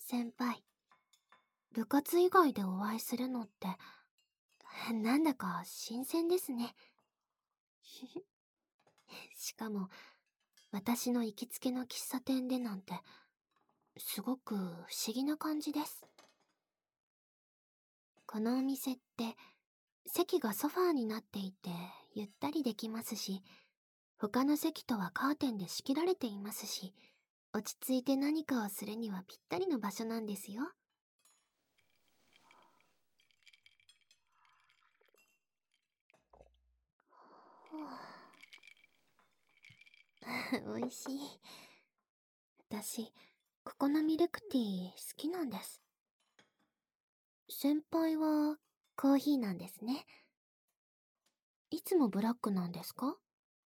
先輩、部活以外でお会いするのって、なんだか新鮮ですね。しかも、私の行きつけの喫茶店でなんて、すごく不思議な感じです。このお店って、席がソファーになっていて、ゆったりできますし、他の席とはカーテンで仕切られていますし、落ち着いて何かをするにはぴったりの場所なんですよ。美味しい。私、ここのミルクティー好きなんです。先輩はコーヒーなんですね。いつもブラックなんですか？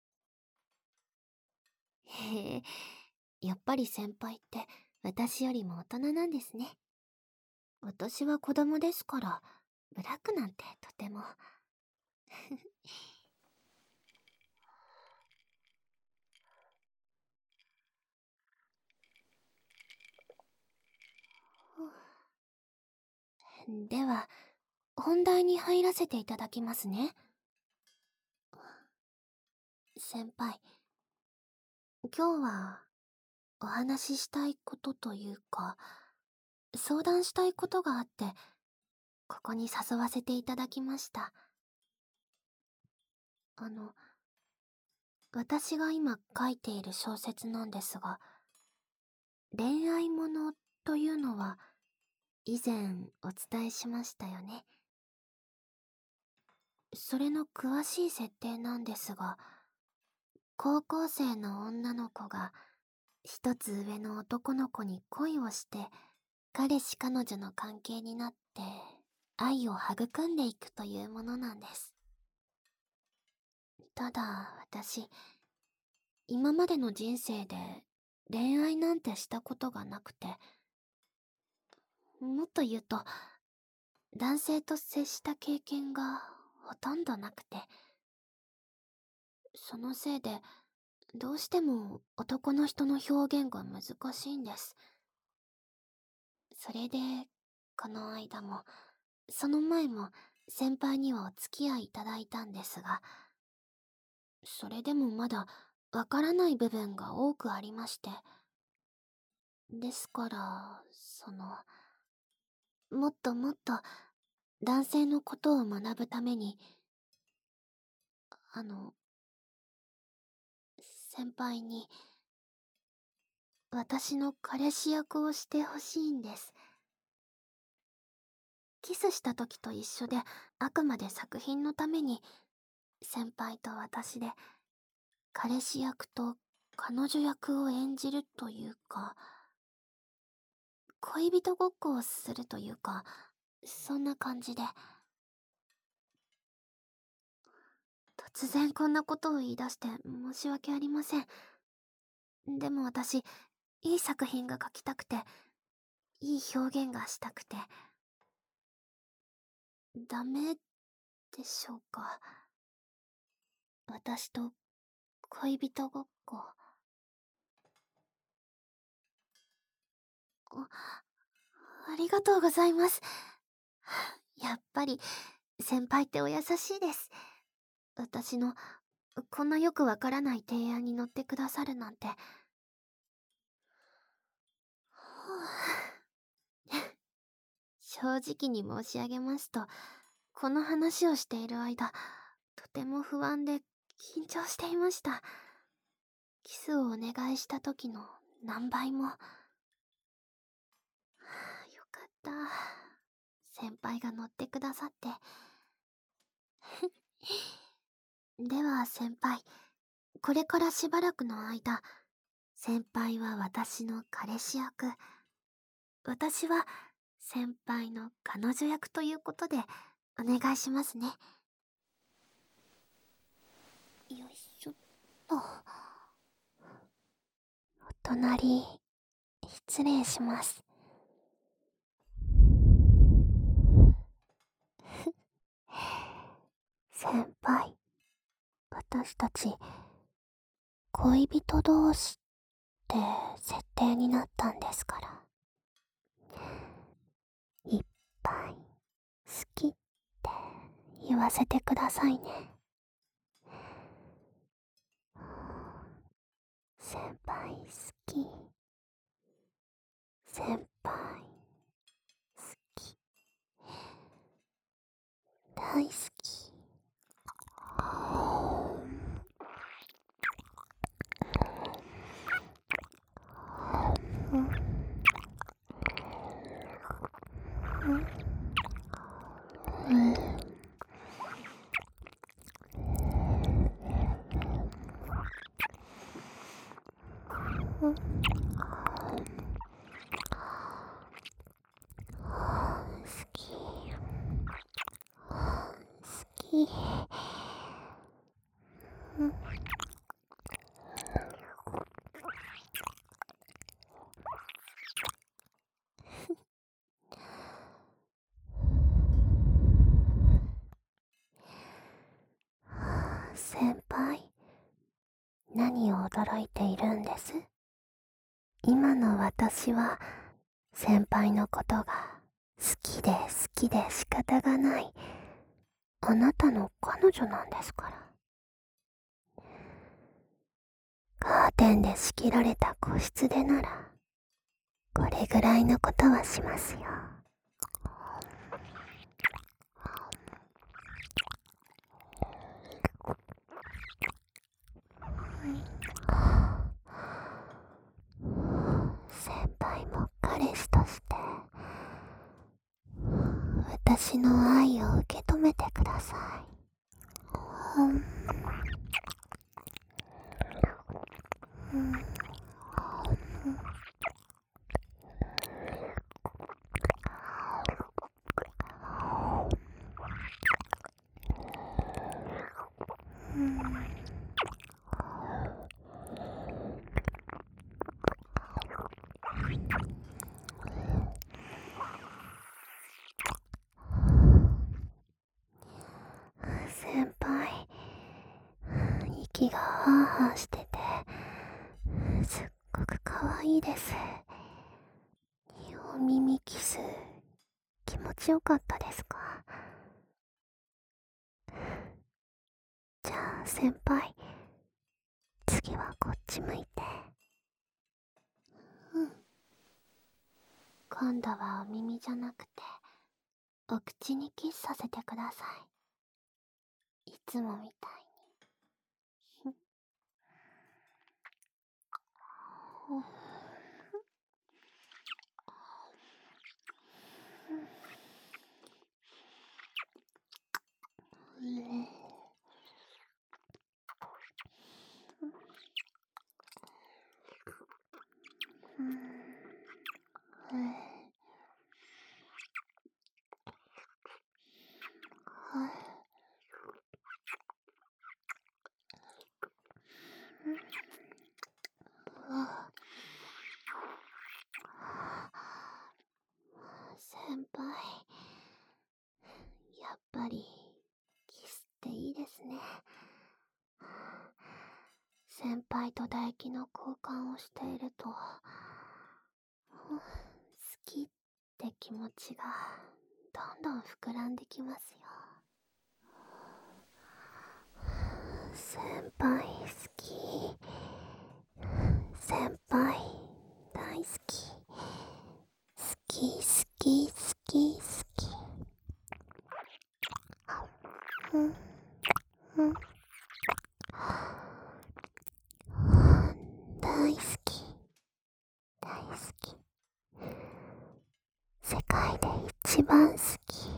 へえ、やっぱり先輩って私よりも大人なんですね。私は子供ですから、ブラックなんてとても。では、本題に入らせていただきますね。先輩、今日はお話ししたいことというか、相談したいことがあって、ここに誘わせていただきました。あの、私が今書いている小説なんですが、恋愛ものというのは以前お伝えしましたよね。それの詳しい設定なんですが、高校生の女の子が一つ上の男の子に恋をして、彼氏彼女の関係になって愛を育んでいくというものなんです。ただ私、今までの人生で恋愛なんてしたことがなくて、もっと言うと男性と接した経験がほとんどなくて、そのせいでどうしても男の人の表現が難しいんです。それでこの間もその前も先輩にはお付き合いいただいたんですが、それでもまだわからない部分が多くありまして、ですからもっともっと男性のことを学ぶために、あの先輩に私の彼氏役をしてほしいんです。キスした時と一緒で、あくまで作品のために先輩と私で彼氏役と彼女役を演じるというか、恋人ごっこをするというか、そんな感じで。突然こんなことを言い出して申し訳ありません。でも私、いい作品が書きたくて、いい表現がしたくて。ダメでしょうか。私と恋人ごっこ。ありがとうございます。やっぱり先輩ってお優しいです。私のこんなよくわからない提案に乗ってくださるなんて。正直に申し上げますと、この話をしている間、とても不安で緊張していました。キスをお願いした時の何倍も。よかった。先輩が乗ってくださって。では先輩、これからしばらくの間、先輩は私の彼氏役、私は先輩の彼女役ということでお願いしますね。よいしょっと。お隣、失礼します。先輩、私たち恋人同士って設定になったんですから。 わせてくださいね。先輩好き。先輩好き。大好き。好き。先輩、何を驚いているんです？今の私は先輩のことが好きで好きで仕方がないあなたの彼女なんですから。カーテンで仕切られた個室でならこれぐらいのことはしますよ。先輩も彼氏として私の愛を受け止めてください。先輩、息がハーハーしててすっごくかわいいです。お耳キス気持ちよかったですか？じゃあ先輩、次はこっち向いて。うん。今度はお耳じゃなくてお口にキスさせてください。いつもみたいに。先輩、やっぱりキスっていいですね。先輩と唾液の交換をしていると好きって気持ちがどんどん膨らんできますよ。先輩好き。先輩大好き。好き好き好き好き。うんうん大好き大好き。世界で一番好き。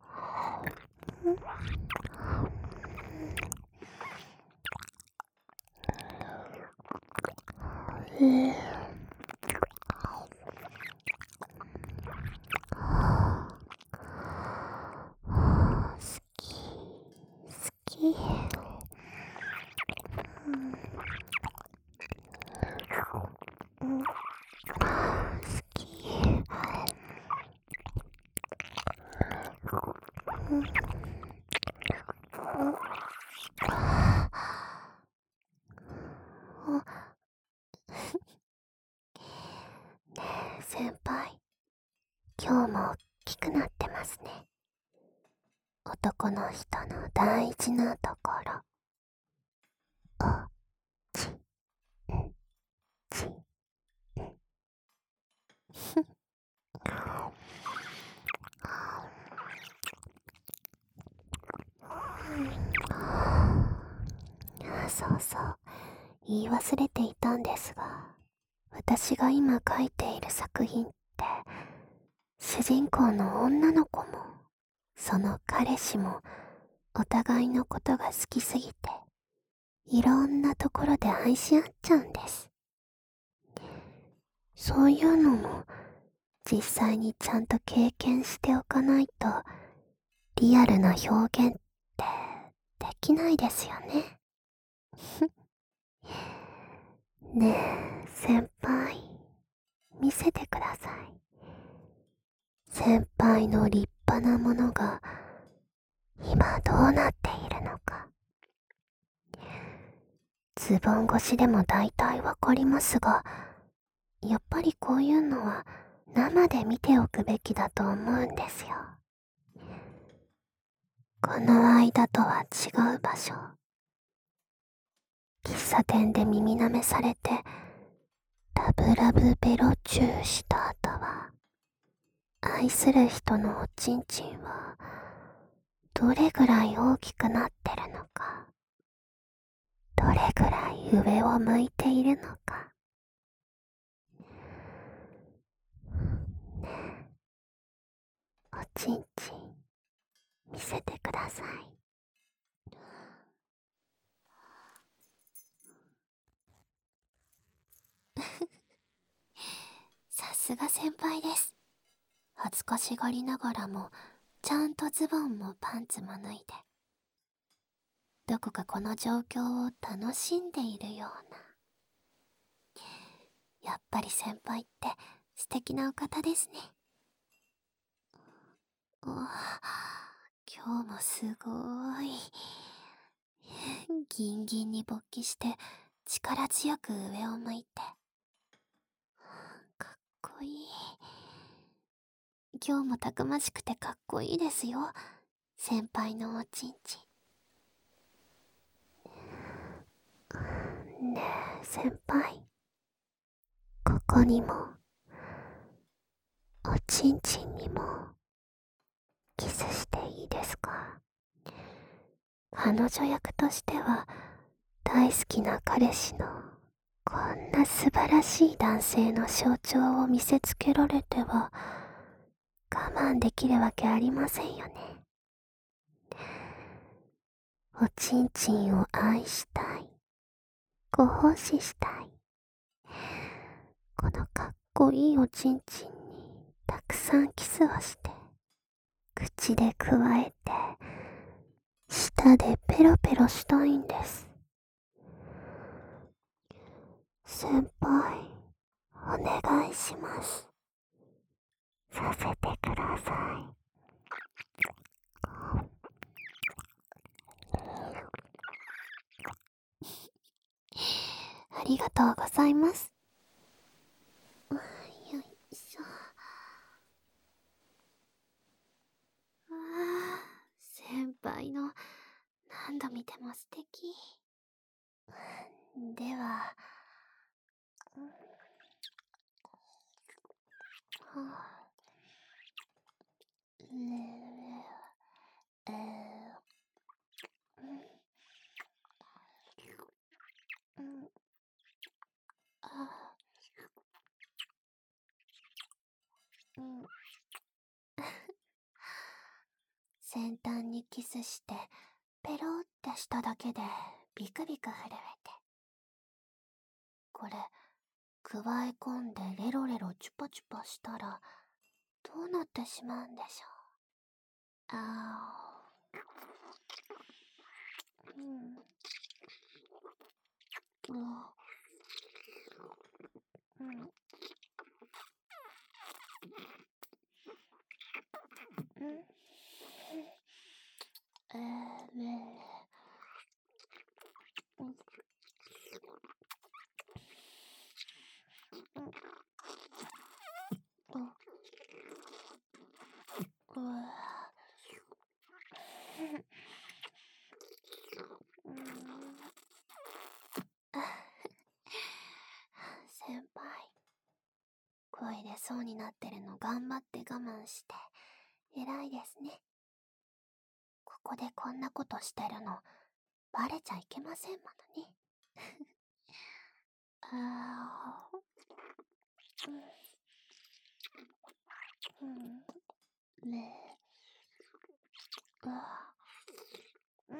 好き好き。好き。ねえ、先輩、今日も大きくなってますね。 男の人の大事なところ。おちんちん。そうそう、言い忘れていたんですが、私が今描いている作品って、主人公の女の子も、その彼氏も、お互いのことが好きすぎて、いろんなところで愛し合っちゃうんです。そういうのも、実際にちゃんと経験しておかないと、リアルな表現ってできないですよね。ねえ、先輩、見せてください。先輩の立派なものが、今どうなっているのか。ズボン越しでも大体わかりますが、やっぱりこういうのは生で見ておくべきだと思うんですよ。この間とは違う場所。喫茶店で耳舐めされて、ラブラブベロチューした後は、愛する人のおちんちんは、どれぐらい大きくなってるのか、どれぐらい上を向いているのか。ねえ、おちんちん、見せてください。さすが先輩です。恥ずかしがりながらも、ちゃんとズボンもパンツも脱いで、どこかこの状況を楽しんでいるような。やっぱり先輩って素敵なお方ですね。今日もすごーい。ギンギンに勃起して力強く上を向いて。かっこいい。今日もたくましくてかっこいいですよ。先輩のおちんちん。ねえ、先輩。ここにも、おちんちんにも、キスしていいですか？彼女役としては、大好きな彼氏の、こんな素晴らしい男性の象徴を見せつけられては、我慢できるわけありませんよね。おちんちんを愛したい。ご奉仕したい。このかっこいいおちんちんにたくさんキスをして、口でくわえて、舌でペロペロしたいんです。先輩、お願いします。させてください。ありがとうございます。よいしょ。先輩の何度見ても素敵。では、先端にキスしてペロってしただけでビクビク震えて、これ加え込んでレロレロチュパチュパしたらどうなってしまうんでしょう。うん、 トイレそうになってるの頑張って我慢して、偉いですね。ここでこんなことしてるの、バレちゃいけませんものね。あー、ねえ、うん、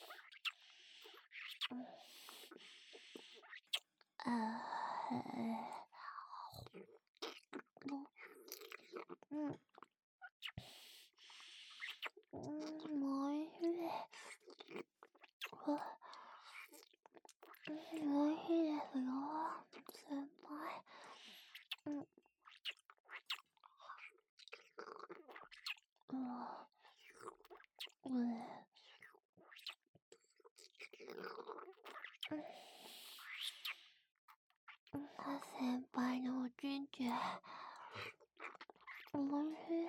おいしい。おいしいですよ、先輩。先輩のおちんちん、おいしい。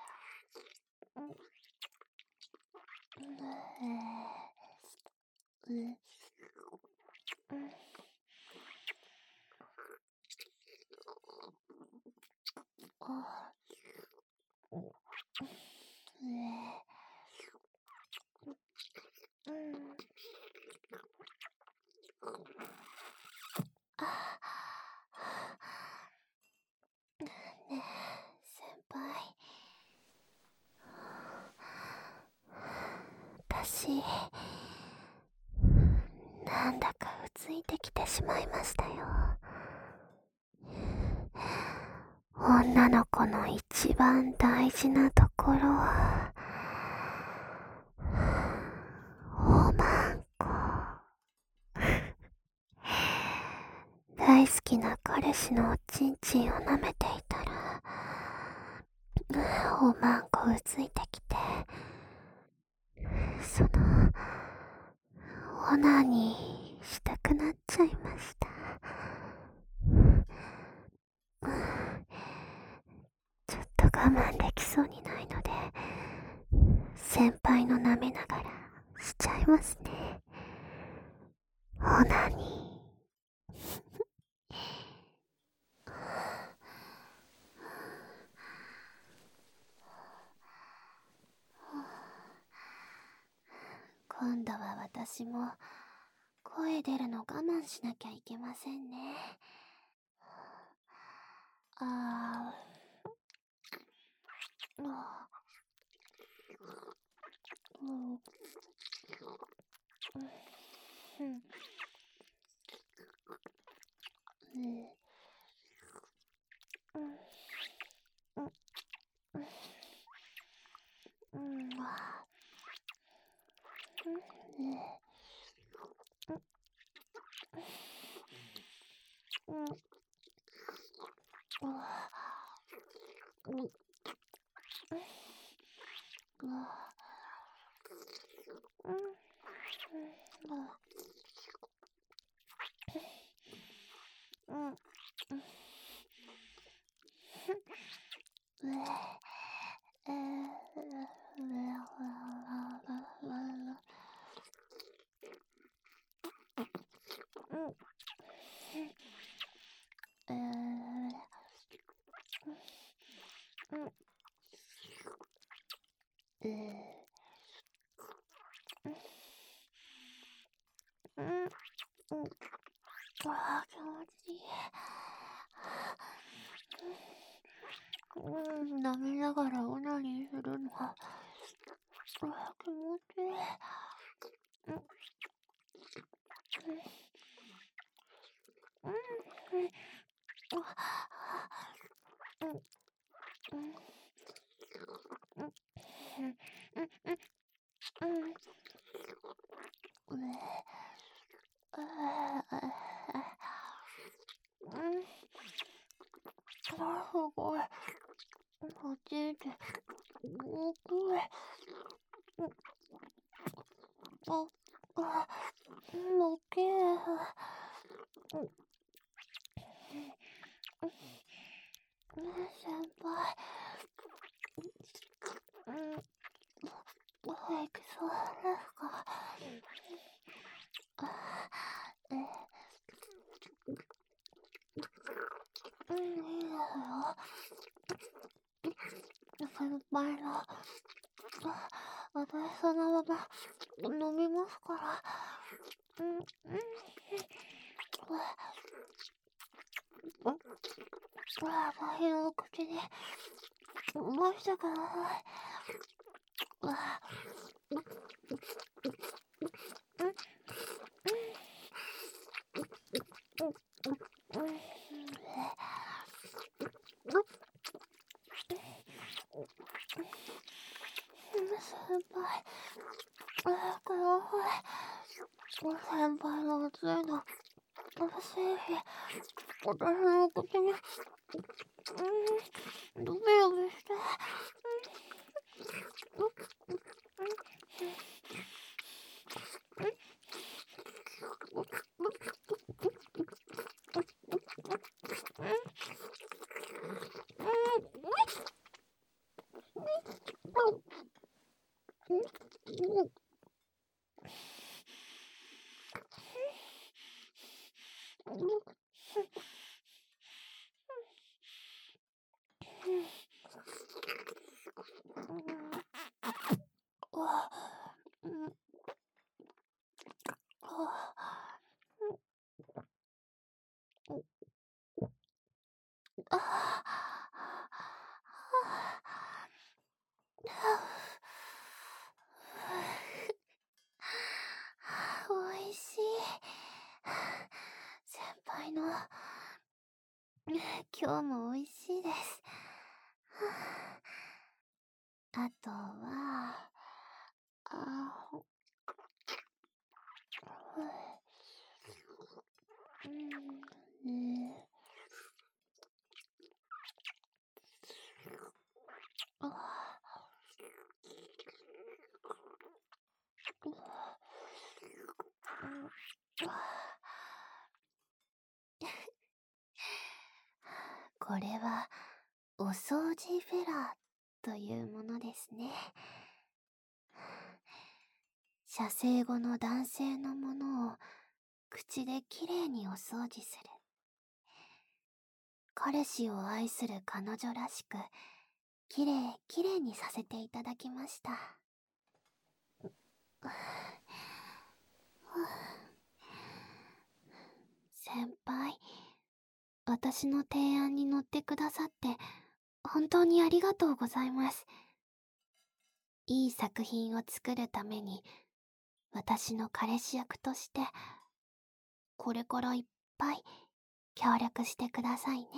ねえ、先輩。私、なんだかうついてきてしまいましたよ。女の子の一番大事なところは、おまんこ。大好きな彼氏のおちんちんを舐めていたら、おまんこうついてきて、その、オナニーしたくなっちゃいました。ちょっと我慢できそうにないので、先輩の舐めながらしちゃいますね。オナニー。今度は私も声出るの我慢しなきゃいけませんね。あー、うん、気持ちいい。舐めながらオナニーするのが、気持ちいい。すごい。おちんちん、大きい。大きいです。先輩、いけそうですか？いいです先輩の、私そのまま飲みますから。私の口に出してください。先輩、ください。先輩の熱いの、私の口に、ドビドビして。おいしい。先輩の、今日もおいしいです。あとは、これはお掃除フェラーというものですね。射精後の男性のものを口できれいにお掃除する。彼氏を愛する彼女らしく、きれいにさせていただきました。先輩、私の提案に乗ってくださって本当にありがとうございます。いい作品を作るために私の彼氏役としてこれからいっぱい協力してくださいね。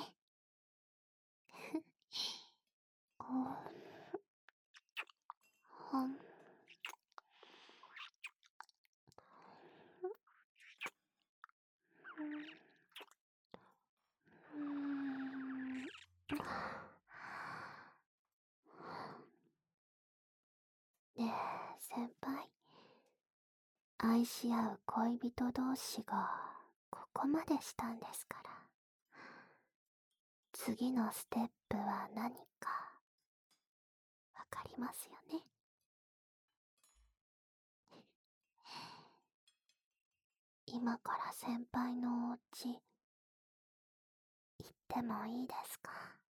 ねえ先輩、愛し合う恋人同士がここまでしたんですから、次のステップは何かわかりますよね。今から先輩のお家行ってもいいですか？